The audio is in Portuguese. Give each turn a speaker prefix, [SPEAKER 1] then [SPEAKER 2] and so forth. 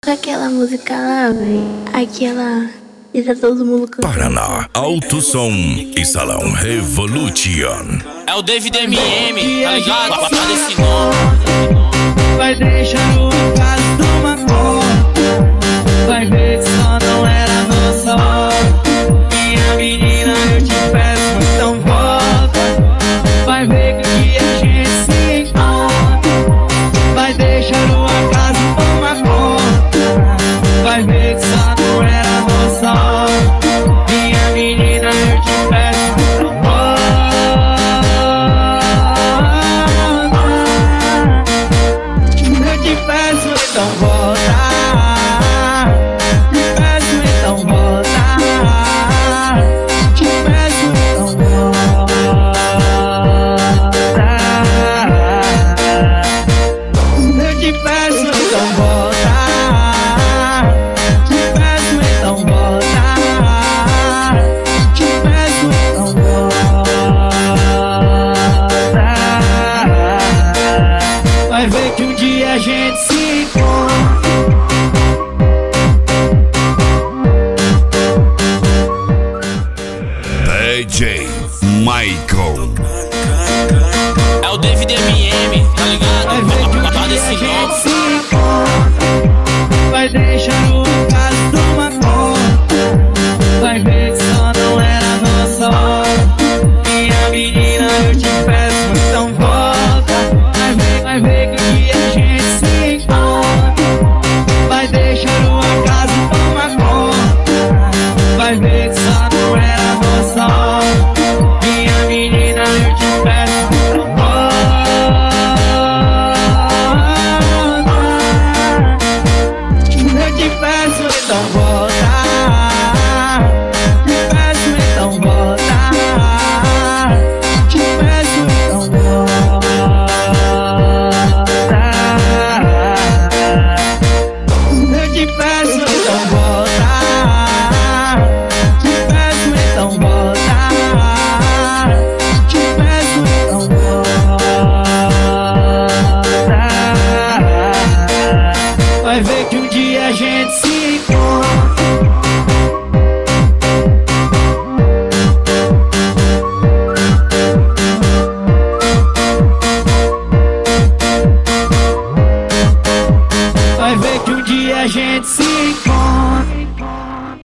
[SPEAKER 1] Aquela música lá, véi. Aquela. E tá todo mundo cantando.
[SPEAKER 2] Paraná, Alto Som e Salão Revolution.
[SPEAKER 3] É o David MM, tá ligado? Guarda esse nome.
[SPEAKER 4] Vai deixar o caso tomar conta. Vai ver que só não era nossa hora. Minha menina, eu te peço, então volta. Vai ver que um dia a gente se encontra. Vai deixar o acaso tomar conta. Vai ver que só não era nossa hora. Minha menina, eu te peço, então volta. Eu te peço, então volta. Te peço, então volta. Te peço, então volta. Eu te peço, então volta. Te peço, então volta. Te peço, então volta. Vai ver que um dia a gente se encontra.
[SPEAKER 2] DJ Michael.
[SPEAKER 3] É o David MM, tá ligado?
[SPEAKER 4] Vai ver que um
[SPEAKER 3] Guarda
[SPEAKER 4] dia a
[SPEAKER 3] esse
[SPEAKER 4] gente
[SPEAKER 3] nome.
[SPEAKER 4] se encontra. Vai deixar o caso tomar conta. Vai ver que só não era nossa hora. Minha menina, eu te peço, então volta. Vai ver que um dia a gente se encontra. Vai deixar o acaso tomar conta. Vai ver que só não era nossa hora. Minha menina, eu te peço, então volta. Eu te peço,